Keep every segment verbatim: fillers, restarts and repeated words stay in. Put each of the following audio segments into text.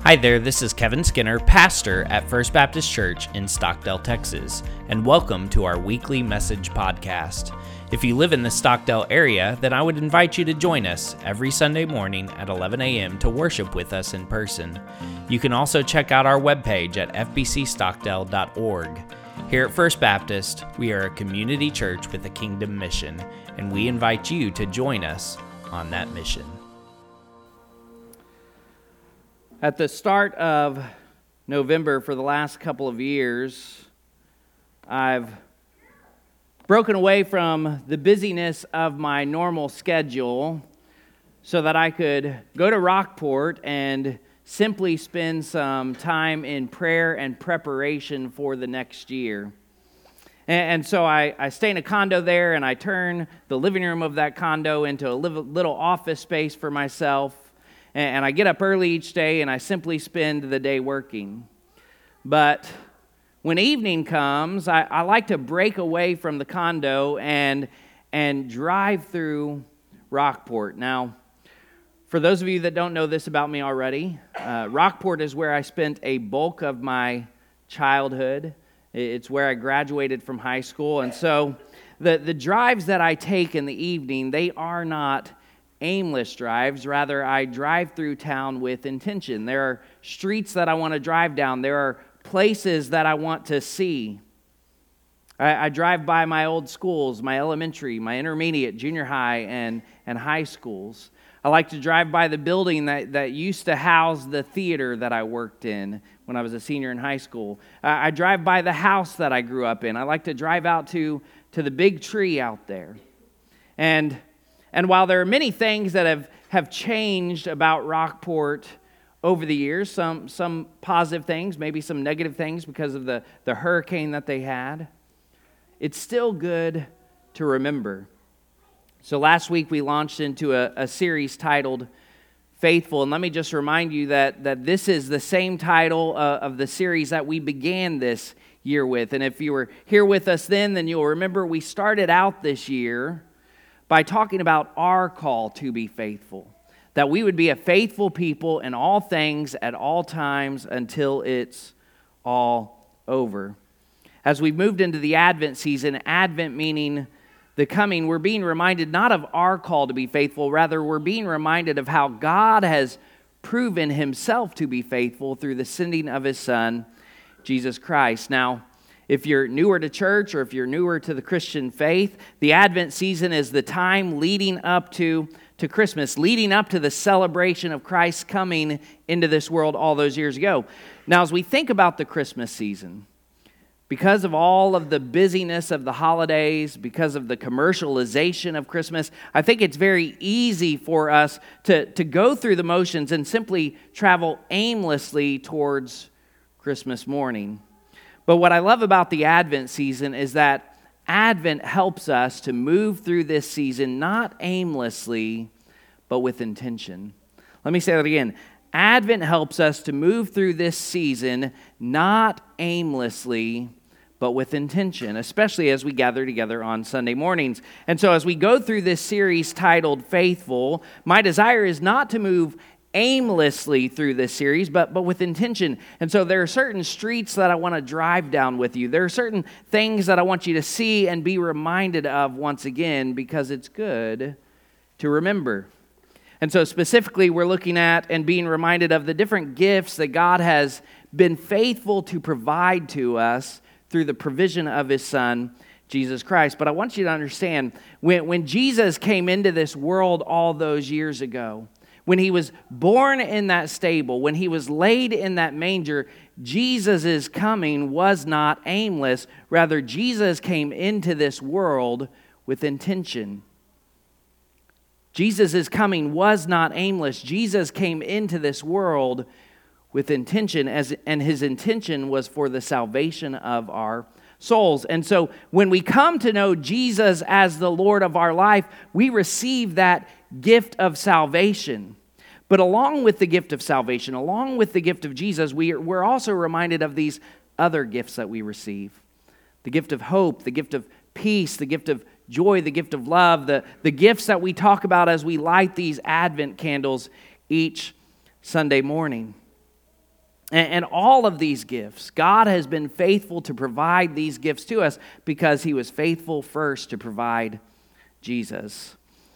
Hi there, this is Kevin Skinner, pastor at First Baptist Church in Stockdale, Texas, and welcome to our weekly message podcast. If you live in the Stockdale area, then I would invite you to join us every Sunday morning at eleven a.m. to worship with us in person. You can also check out our webpage at f b c stockdale dot org. Here at First Baptist, we are a community church with a kingdom mission, and we invite you to join us on that mission. At the start of November for the last couple of years, I've broken away from the busyness of my normal schedule so that I could go to Rockport and simply spend some time in prayer and preparation for the next year. And so I, I stay in a condo there, and I turn the living room of that condo into a little office space for myself. And I get up early each day, and I simply spend the day working. But when evening comes, I, I like to break away from the condo and, and drive through Rockport. Now, for those of you that don't know this about me already, uh, Rockport is where I spent a bulk of my childhood. It's where I graduated from high school. And so the, the drives that I take in the evening, they are not aimless drives. Rather, I drive through town with intention. There are streets that I want to drive down. There are places that I want to see. I, I drive by my old schools, my elementary, my intermediate, junior high, and, and high schools. I like to drive by the building that, that used to house the theater that I worked in when I was a senior in high school. I, I drive by the house that I grew up in. I like to drive out to, to the big tree out there. And And while there are many things that have, have changed about Rockport over the years, some some positive things, maybe some negative things because of the, the hurricane that they had, it's still good to remember. So last week we launched into a, a series titled Faithful, and let me just remind you that, that this is the same title uh, of the series that we began this year with. And if you were here with us then, then you'll remember we started out this year by talking about our call to be faithful, that we would be a faithful people in all things at all times until it's all over. As we've moved into the Advent season, Advent meaning the coming, we're being reminded not of our call to be faithful, rather we're being reminded of how God has proven himself to be faithful through the sending of his Son, Jesus Christ. Now, if you're newer to church or if you're newer to the Christian faith, the Advent season is the time leading up to, to Christmas, leading up to the celebration of Christ coming into this world all those years ago. Now, as we think about the Christmas season, because of all of the busyness of the holidays, because of the commercialization of Christmas, I think it's very easy for us to, to go through the motions and simply travel aimlessly towards Christmas morning. But what I love about the Advent season is that Advent helps us to move through this season not aimlessly, but with intention. Let me say that again. Advent helps us to move through this season not aimlessly, but with intention, especially as we gather together on Sunday mornings. And so as we go through this series titled Faithful, my desire is not to move aimlessly through this series, but but with intention. And so there are certain streets that I want to drive down with you. There are certain things that I want you to see and be reminded of once again, because it's good to remember. And so specifically, we're looking at and being reminded of the different gifts that God has been faithful to provide to us through the provision of his Son, Jesus Christ. But I want you to understand, when, when Jesus came into this world all those years ago, when he was born in that stable, when he was laid in that manger, Jesus' coming was not aimless. Rather, Jesus came into this world with intention. Jesus' coming was not aimless. Jesus came into this world with intention, as, and his intention was for the salvation of our souls. And so when we come to know Jesus as the Lord of our life, we receive that gift of salvation. But along with the gift of salvation, along with the gift of Jesus, we are, we're also reminded of these other gifts that we receive. The gift of hope, the gift of peace, the gift of joy, the gift of love, the, the gifts that we talk about as we light these Advent candles each Sunday morning. And, and all of these gifts, God has been faithful to provide these gifts to us because he was faithful first to provide Jesus.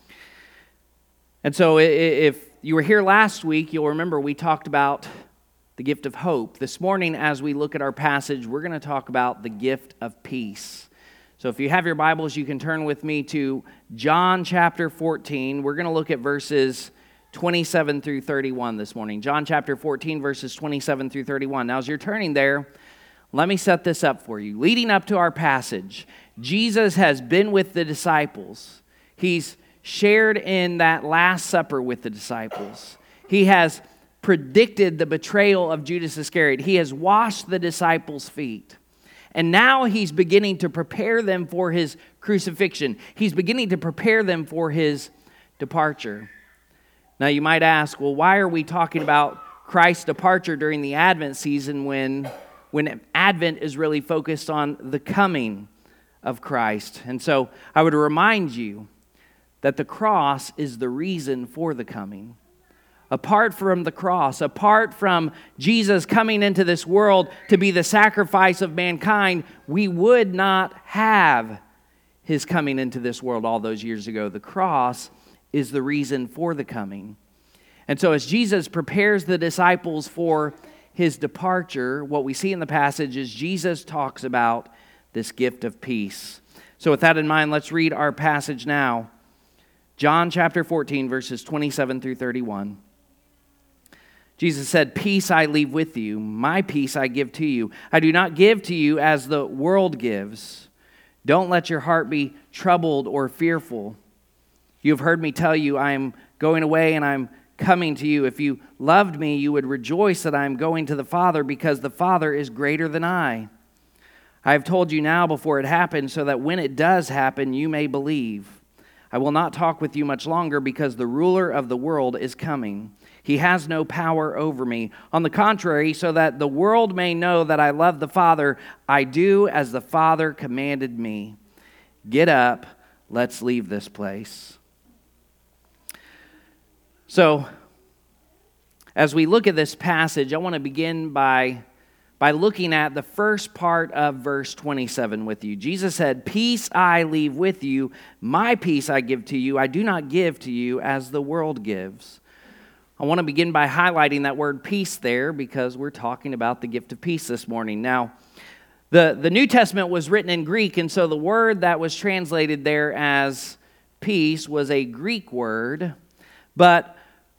And so if you were here last week, you'll remember we talked about the gift of hope. This morning, as we look at our passage, we're going to talk about the gift of peace. So if you have your Bibles, you can turn with me to John chapter fourteen. We're going to look at verses twenty-seven through thirty-one this morning. John chapter fourteen, verses twenty-seven through thirty-one. Now, as you're turning there, let me set this up for you. Leading up to our passage, Jesus has been with the disciples. He's shared in that Last Supper with the disciples. He has predicted the betrayal of Judas Iscariot. He has washed the disciples' feet. And now he's beginning to prepare them for his crucifixion. He's beginning to prepare them for his departure. Now you might ask, well, why are we talking about Christ's departure during the Advent season when, when Advent is really focused on the coming of Christ? And so I would remind you that the cross is the reason for the coming. Apart from the cross, apart from Jesus coming into this world to be the sacrifice of mankind, we would not have his coming into this world all those years ago. The cross is the reason for the coming. And so as Jesus prepares the disciples for his departure, what we see in the passage is Jesus talks about this gift of peace. So with that in mind, let's read our passage now. John chapter fourteen, verses twenty-seven through thirty-one. Jesus said, "Peace I leave with you, my peace I give to you. I do not give to you as the world gives. Don't let your heart be troubled or fearful. You have heard me tell you, I am going away and I am coming to you. If you loved me, you would rejoice that I am going to the Father, because the Father is greater than I. I have told you now before it happens, so that when it does happen, you may believe. I will not talk with you much longer, because the ruler of the world is coming. He has no power over me. On the contrary, so that the world may know that I love the Father, I do as the Father commanded me. Get up, let's leave this place." So, as we look at this passage, I want to begin by, by looking at the first part of verse twenty-seven with you. Jesus said, "Peace I leave with you, my peace I give to you. I do not give to you as the world gives." I want to begin by highlighting that word peace there, because we're talking about the gift of peace this morning. Now, the, the New Testament was written in Greek, and so the word that was translated there as peace was a Greek word. But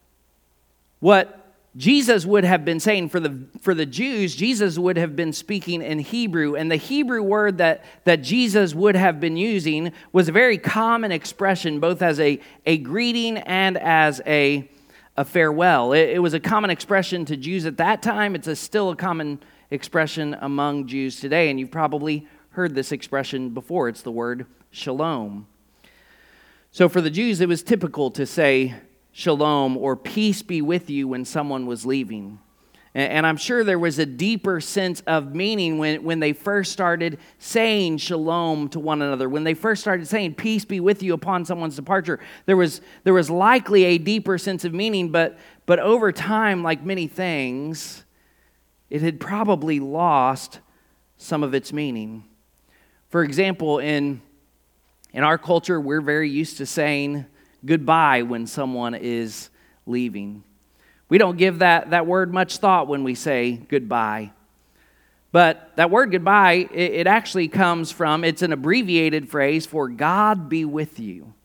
what Jesus would have been saying for the for the Jews, Jesus would have been speaking in Hebrew. And the Hebrew word that, that Jesus would have been using was a very common expression, both as a, a greeting and as a A farewell. It, it was a common expression to Jews at that time. It's a, still a common expression among Jews today, and you've probably heard this expression before. It's the word shalom. So for the Jews, it was typical to say shalom, or peace be with you, when someone was leaving. And I'm sure there was a deeper sense of meaning when, when they first started saying shalom to one another. When they first started saying peace be with you upon someone's departure, there was there was likely a deeper sense of meaning, but, but over time, like many things, it had probably lost some of its meaning. For example, in, in our culture, we're very used to saying goodbye when someone is leaving. We don't give that, that word much thought when we say goodbye. But that word goodbye, it, it actually comes from, it's an abbreviated phrase for God be with you.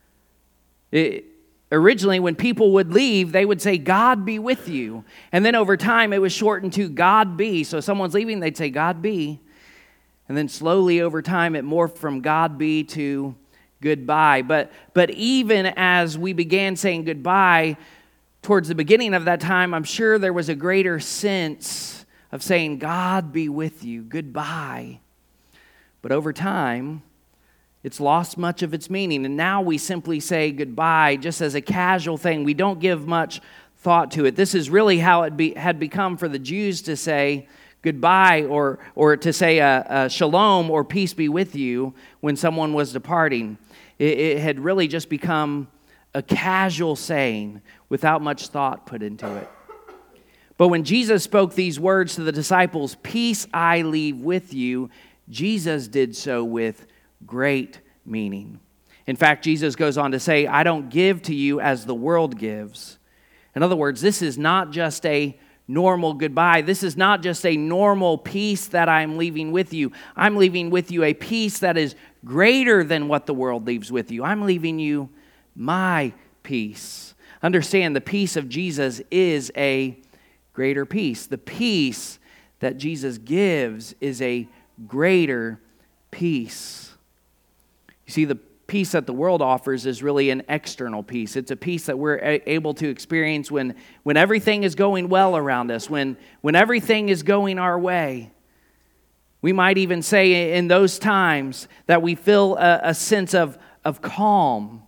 It, originally, when people would leave, they would say, God be with you. And then over time, it was shortened to God be. So if someone's leaving, they'd say, God be. And then slowly over time, it morphed from God be to goodbye. But, but even as we began saying goodbye, towards the beginning of that time, I'm sure there was a greater sense of saying, God be with you, goodbye. But over time, it's lost much of its meaning. And now we simply say goodbye just as a casual thing. We don't give much thought to it. This is really how it be, had become for the Jews to say goodbye, or, or to say a, a shalom, or peace be with you, when someone was departing. It, it had really just become a casual saying without much thought put into it. But when Jesus spoke these words to the disciples, "Peace I leave with you," Jesus did so with great meaning. In fact, Jesus goes on to say, "I don't give to you as the world gives." In other words, this is not just a normal goodbye. This is not just a normal peace that I'm leaving with you. I'm leaving with you a peace that is greater than what the world leaves with you. I'm leaving you my peace. Understand, the peace of Jesus is a greater peace. The peace that Jesus gives is a greater peace. You see, the peace that the world offers is really an external peace. It's a peace that we're able to experience when, when everything is going well around us, when, when everything is going our way. We might even say in those times that we feel a, a sense of, of calm.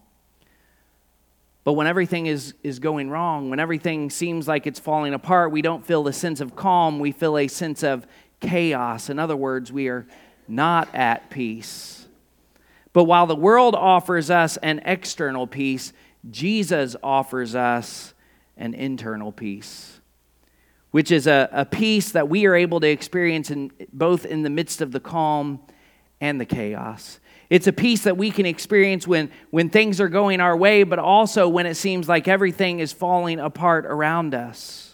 But when everything is, is going wrong, when everything seems like it's falling apart, we don't feel the sense of calm. We feel a sense of chaos. In other words, we are not at peace. But while the world offers us an external peace, Jesus offers us an internal peace, which is a, a peace that we are able to experience in, both in the midst of the calm and the chaos. It's a peace that we can experience when, when things are going our way, but also when it seems like everything is falling apart around us.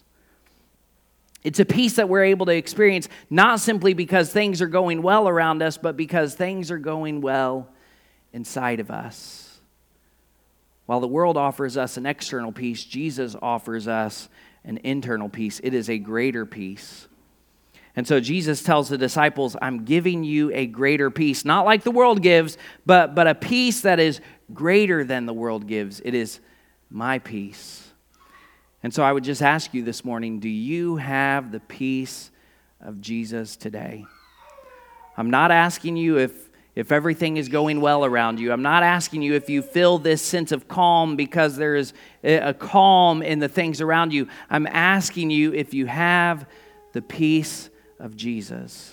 It's a peace that we're able to experience not simply because things are going well around us, but because things are going well inside of us. While the world offers us an external peace, Jesus offers us an internal peace. It is a greater peace. And so Jesus tells the disciples, "I'm giving you a greater peace," not like the world gives, but, but a peace that is greater than the world gives. It is my peace. And so I would just ask you this morning, do you have the peace of Jesus today? I'm not asking you if, if everything is going well around you. I'm not asking you if you feel this sense of calm because there is a calm in the things around you. I'm asking you if you have the peace of Jesus.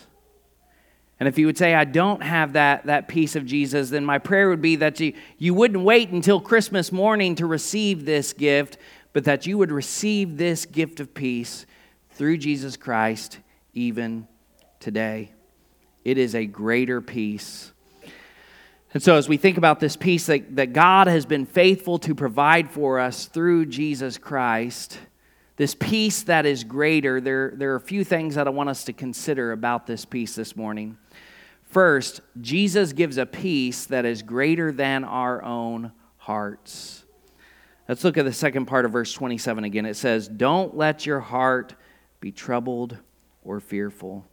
And if you would say, "I don't have that, that peace of Jesus," then my prayer would be that you, you wouldn't wait until Christmas morning to receive this gift, but that you would receive this gift of peace through Jesus Christ even today. It is a greater peace. And so as we think about this peace that, that God has been faithful to provide for us through Jesus Christ, this peace that is greater, there, there are a few things that I want us to consider about this peace this morning. First, Jesus gives a peace that is greater than our own hearts. Let's look at the second part of verse twenty-seven again. It says, "Don't let your heart be troubled or fearful."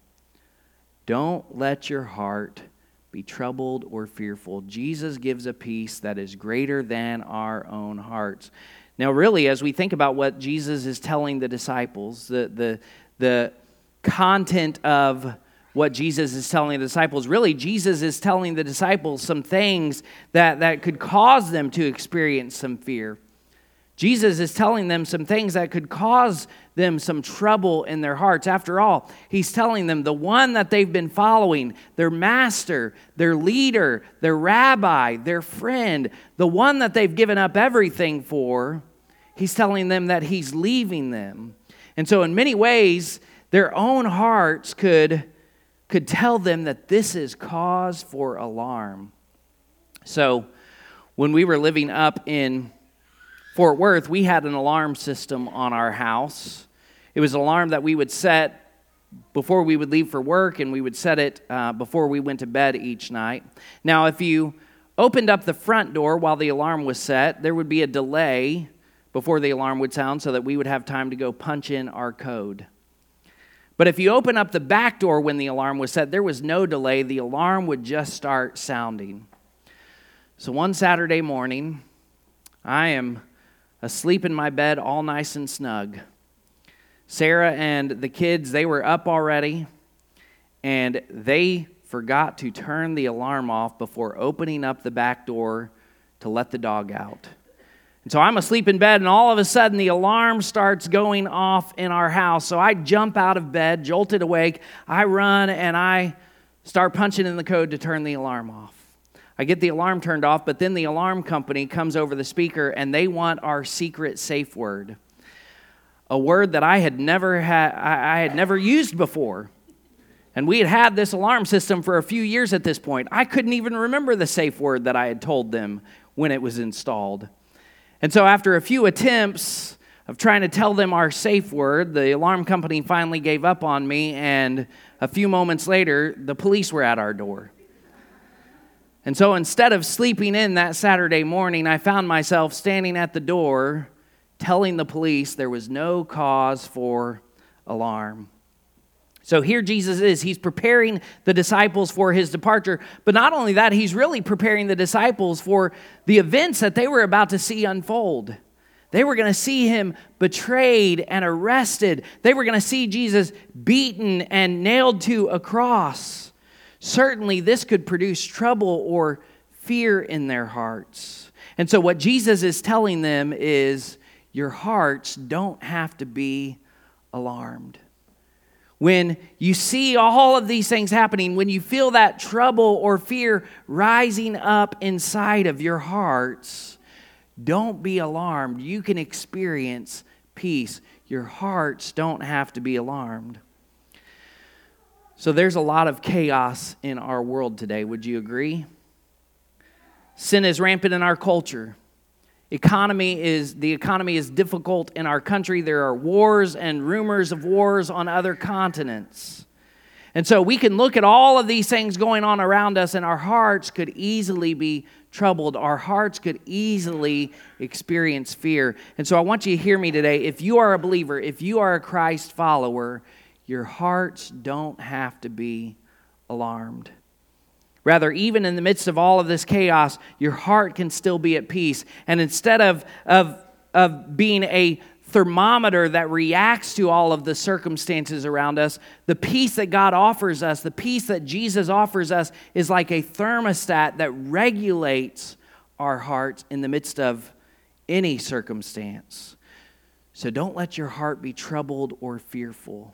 Don't let your heart be troubled or fearful. Jesus gives a peace that is greater than our own hearts. Now, really, as we think about what Jesus is telling the disciples, the, the, the content of what Jesus is telling the disciples, really, Jesus is telling the disciples some things that, that could cause them to experience some fear. Jesus is telling them some things that could cause them some trouble in their hearts. After all, he's telling them the one that they've been following, their master, their leader, their rabbi, their friend, the one that they've given up everything for, he's telling them that he's leaving them. And so in many ways, their own hearts could, could tell them that this is cause for alarm. So when we were living up in Fort Worth, we had an alarm system on our house. It was an alarm that we would set before we would leave for work, and we would set it uh, before we went to bed each night. Now, if you opened up the front door while the alarm was set, there would be a delay before the alarm would sound so that we would have time to go punch in our code. But if you open up the back door when the alarm was set, there was no delay. The alarm would just start sounding. So one Saturday morning, I am asleep in my bed all nice and snug. Sarah and the kids, they were up already, and they forgot to turn the alarm off before opening up the back door to let the dog out. And so I'm asleep in bed, and all of a sudden the alarm starts going off in our house. So I jump out of bed, jolted awake. I run, and I start punching in the code to turn the alarm off. I get the alarm turned off, but then the alarm company comes over the speaker, and they want our secret safe word. a word that I had never had, I had never used before. And we had had this alarm system for a few years at this point. I couldn't even remember the safe word that I had told them when it was installed. And so after a few attempts of trying to tell them our safe word, the alarm company finally gave up on me, and a few moments later, the police were at our door. And so instead of sleeping in that Saturday morning, I found myself standing at the door telling the police there was no cause for alarm. So here Jesus is. He's preparing the disciples for his departure. But not only that, he's really preparing the disciples for the events that they were about to see unfold. They were going to see him betrayed and arrested. They were going to see Jesus beaten and nailed to a cross. Certainly, this could produce trouble or fear in their hearts. And so what Jesus is telling them is, your hearts don't have to be alarmed. When you see all of these things happening, when you feel that trouble or fear rising up inside of your hearts, don't be alarmed. You can experience peace. Your hearts don't have to be alarmed. So there's a lot of chaos in our world today. Would you agree? Sin is rampant in our culture. Economy is the economy is difficult in our country. There are wars and rumors of wars on other continents. And so we can look at all of these things going on around us, and our hearts could easily be troubled. Our hearts could easily experience fear. And so I want you to hear me today. If you are a believer, if you are a Christ follower, your hearts don't have to be alarmed. Rather, even in the midst of all of this chaos, your heart can still be at peace. And instead of, of, of being a thermometer that reacts to all of the circumstances around us, the peace that God offers us, the peace that Jesus offers us, is like a thermostat that regulates our hearts in the midst of any circumstance. So don't let your heart be troubled or fearful.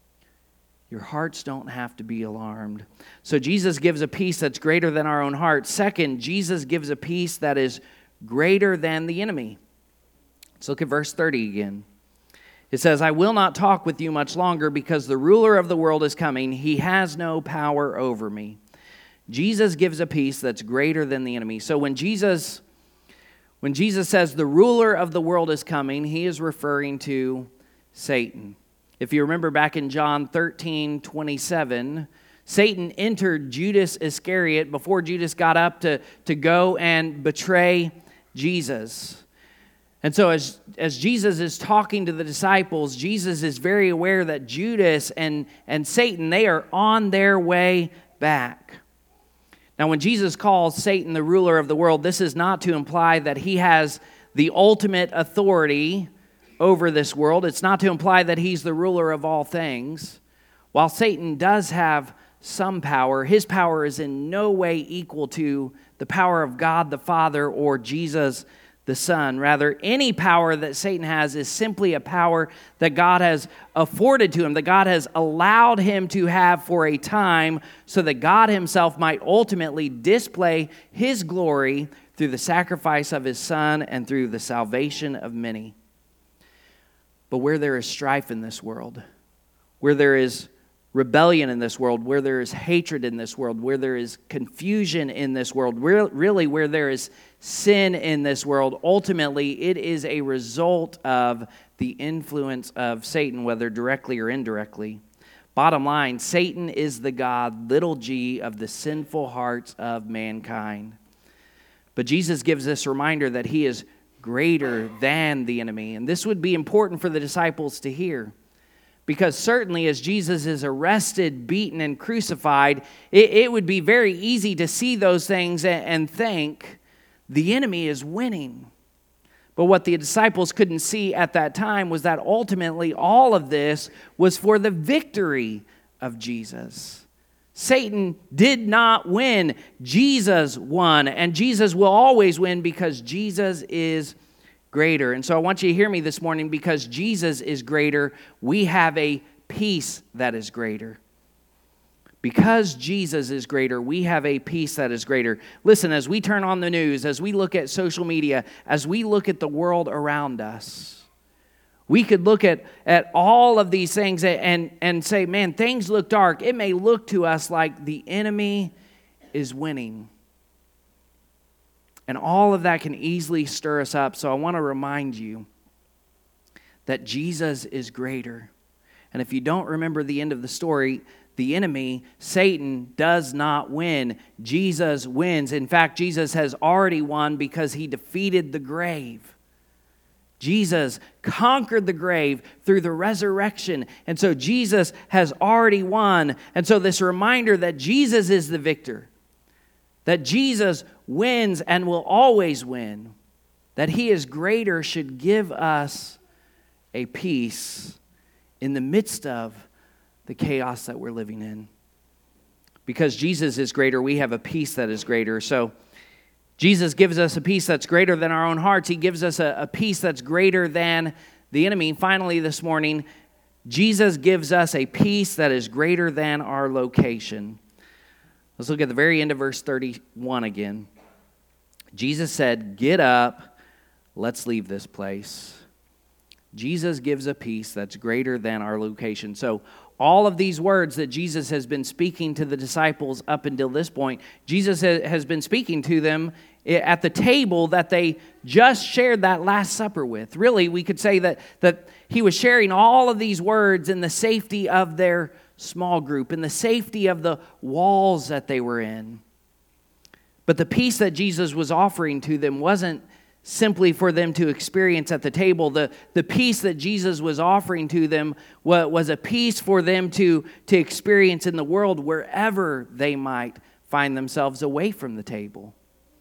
Your hearts don't have to be alarmed. So Jesus gives a peace that's greater than our own heart. Second, Jesus gives a peace that is greater than the enemy. Let's look at verse thirty again. It says, I will not talk with you much longer because the ruler of the world is coming. He has no power over me. Jesus gives a peace that's greater than the enemy. So when Jesus, when Jesus says the ruler of the world is coming, he is referring to Satan. If you remember back in John thirteen twenty-seven, Satan entered Judas Iscariot before Judas got up to, to go and betray Jesus. And so as, as Jesus is talking to the disciples, Jesus is very aware that Judas and, and Satan, they are on their way back. Now, when Jesus calls Satan the ruler of the world, this is not to imply that he has the ultimate authority over this world. It's not to imply that he's the ruler of all things. While Satan does have some power, his power is in no way equal to the power of God the Father or Jesus the Son. Rather, any power that Satan has is simply a power that God has afforded to him, that God has allowed him to have for a time so that God himself might ultimately display his glory through the sacrifice of his Son and through the salvation of many. But where there is strife in this world, where there is rebellion in this world, where there is hatred in this world, where there is confusion in this world, really where there is sin in this world, ultimately it is a result of the influence of Satan, whether directly or indirectly. Bottom line, Satan is the god, little g, of the sinful hearts of mankind. But Jesus gives this reminder that he is greater than the enemy. And this would be important for the disciples to hear. Because certainly as Jesus is arrested, beaten, and crucified, it, it would be very easy to see those things and, and think the enemy is winning. But what the disciples couldn't see at that time was that ultimately all of this was for the victory of Jesus. Satan did not win. Jesus won. And Jesus will always win because Jesus is greater. And so I want you to hear me this morning. Because Jesus is greater, we have a peace that is greater. Because Jesus is greater, we have a peace that is greater. Listen, as we turn on the news, as we look at social media, as we look at the world around us, We could look at, at all of these things and, and say, man, things look dark. It may look to us like the enemy is winning. And all of that can easily stir us up. So I want to remind you that Jesus is greater. And if you don't remember the end of the story, the enemy, Satan, does not win. Jesus wins. In fact, Jesus has already won because he defeated the grave. Jesus conquered the grave through the resurrection. And so Jesus has already won. And so this reminder that Jesus is the victor, that Jesus wins and will always win, that he is greater, should give us a peace in the midst of the chaos that we're living in. Because Jesus is greater, we have a peace that is greater. So Jesus gives us a peace that's greater than our own hearts. He gives us a, a peace that's greater than the enemy. Finally, this morning, Jesus gives us a peace that is greater than our location. Let's look at the very end of verse thirty-one again. Jesus said, "Get up, let's leave this place." Jesus gives a peace that's greater than our location. So all of these words that Jesus has been speaking to the disciples up until this point, Jesus has been speaking to them at the table that they just shared that Last Supper with. Really, we could say that, that he was sharing all of these words in the safety of their small group, in the safety of the walls that they were in. But the peace that Jesus was offering to them wasn't simply for them to experience at the table. The, the peace that Jesus was offering to them was, was a peace for them to, to experience in the world wherever they might find themselves away from the table.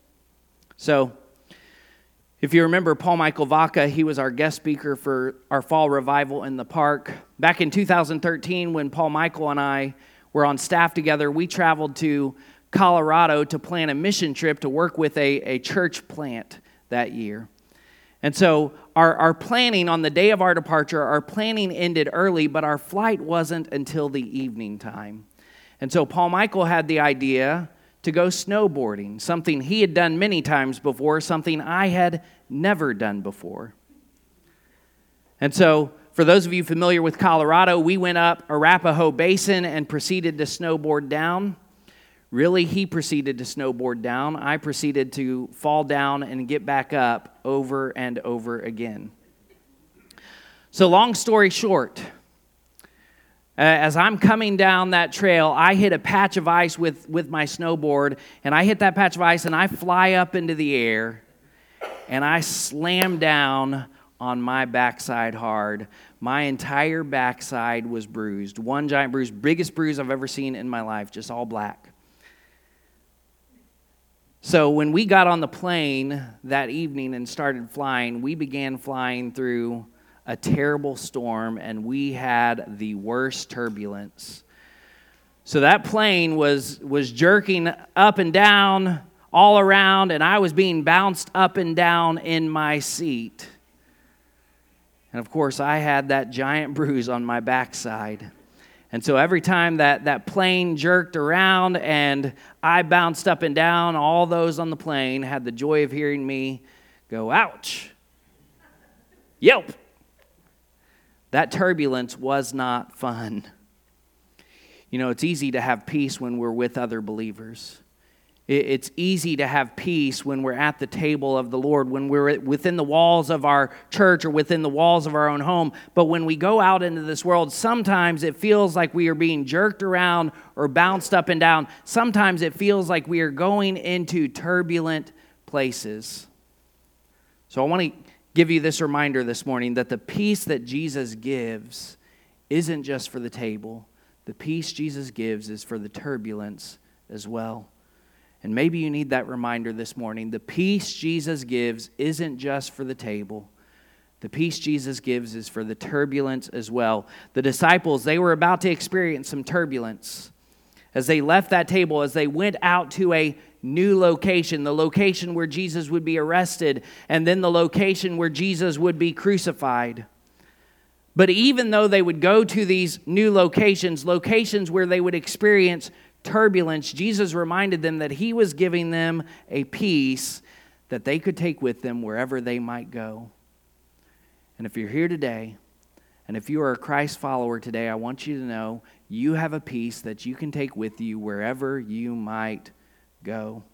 So, if you remember Paul Michael Vaca, he was our guest speaker for our fall revival in the park. Back in two thousand thirteen, when Paul Michael and I were on staff together, we traveled to Colorado to plan a mission trip to work with a, a church plant that year. And so our, our planning on the day of our departure, our planning ended early, but our flight wasn't until the evening time. And so Paul Michael had the idea to go snowboarding, something he had done many times before, something I had never done before. And so for those of you familiar with Colorado, we went up Arapahoe Basin and proceeded to snowboard down. Really, he proceeded to snowboard down. I proceeded to fall down and get back up over and over again. So long story short, as I'm coming down that trail, I hit a patch of ice with, with my snowboard, and I hit that patch of ice, and I fly up into the air, and I slam down on my backside hard. My entire backside was bruised. One giant bruise, biggest bruise I've ever seen in my life, just all black. So when we got on the plane that evening and started flying, we began flying through a terrible storm, and we had the worst turbulence. So that plane was, was jerking up and down all around, and I was being bounced up and down in my seat. And of course, I had that giant bruise on my backside. And so every time that, that plane jerked around and I bounced up and down, all those on the plane had the joy of hearing me go, ouch, yelp. That turbulence was not fun. You know, it's easy to have peace when we're with other believers. It's easy to have peace when we're at the table of the Lord, when we're within the walls of our church or within the walls of our own home. But when we go out into this world, sometimes it feels like we are being jerked around or bounced up and down. Sometimes it feels like we are going into turbulent places. So I want to give you this reminder this morning that the peace that Jesus gives isn't just for the table. The peace Jesus gives is for the turbulence as well. And maybe you need that reminder this morning. The peace Jesus gives isn't just for the table. The peace Jesus gives is for the turbulence as well. The disciples, they were about to experience some turbulence. As they left that table, as they went out to a new location, the location where Jesus would be arrested, and then the location where Jesus would be crucified. But even though they would go to these new locations, locations where they would experience turbulence, Jesus reminded them that he was giving them a peace that they could take with them wherever they might go. And And if you're here today, and if you are a Christ follower today, I want you to know you have a peace that you can take with you wherever you might go.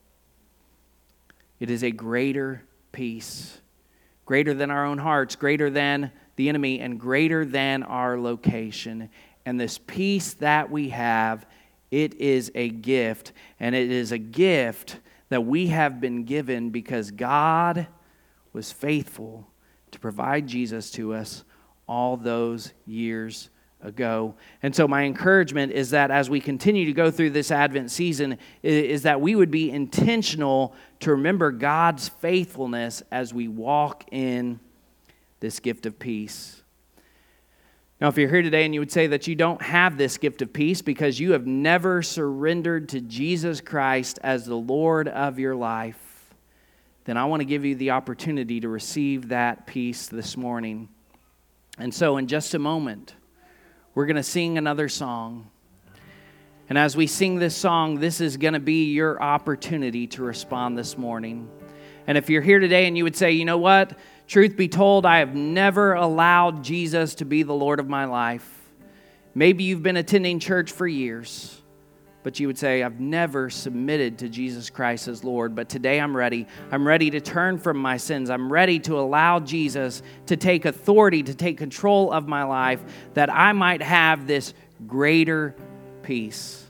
It is a greater peace, greater than our own hearts, greater than the enemy, and greater than our location. And this peace that we have, it is a gift, and it is a gift that we have been given because God was faithful to provide Jesus to us all those years ago. And so my encouragement is that as we continue to go through this Advent season, is that we would be intentional to remember God's faithfulness as we walk in this gift of peace. Now, if you're here today and you would say that you don't have this gift of peace because you have never surrendered to Jesus Christ as the Lord of your life, then I want to give you the opportunity to receive that peace this morning. And so in just a moment, we're going to sing another song. And as we sing this song, this is going to be your opportunity to respond this morning. And if you're here today and you would say, you know what? Truth be told, I have never allowed Jesus to be the Lord of my life. Maybe you've been attending church for years, but you would say, I've never submitted to Jesus Christ as Lord, but today I'm ready. I'm ready to turn from my sins. I'm ready to allow Jesus to take authority, to take control of my life, that I might have this greater peace.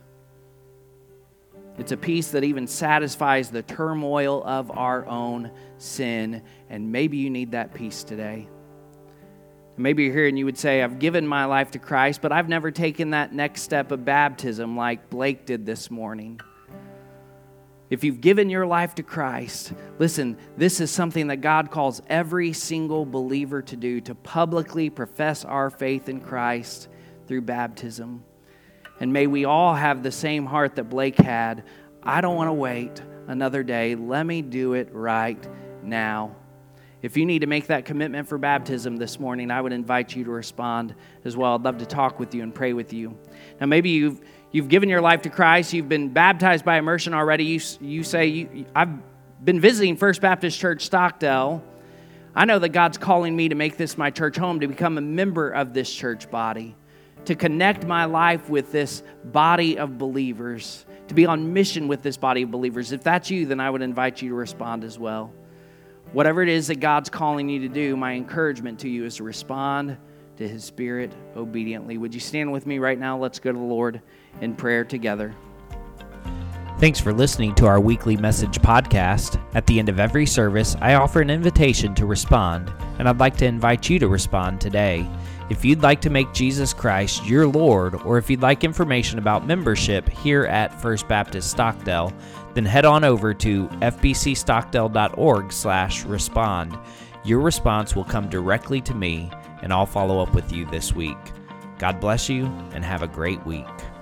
It's a peace that even satisfies the turmoil of our own sin, and maybe you need that peace today. Maybe you're here and you would say, I've given my life to Christ, but I've never taken that next step of baptism like Blake did this morning. If you've given your life to Christ, listen, this is something that God calls every single believer to do, to publicly profess our faith in Christ through baptism. And may we all have the same heart that Blake had. I don't want to wait another day. Let me do it right now. If you need to make that commitment for baptism this morning, I would invite you to respond as well. I'd love to talk with you and pray with you. Now, maybe you've you've given your life to Christ. You've been baptized by immersion already. You, you say, you, I've been visiting First Baptist Church Stockdale. I know that God's calling me to make this my church home, to become a member of this church body, to connect my life with this body of believers, to be on mission with this body of believers. If that's you, then I would invite you to respond as well. Whatever it is that God's calling you to do, my encouragement to you is to respond to His Spirit obediently. Would you stand with me right now? Let's go to the Lord in prayer together. Thanks for listening to our weekly message podcast. At the end of every service, I offer an invitation to respond, and I'd like to invite you to respond today. If you'd like to make Jesus Christ your Lord, or if you'd like information about membership here at First Baptist Stockdale, then head on over to f b c stockdale dot org slash respond. Your response will come directly to me, and I'll follow up with you this week. God bless you, and have a great week.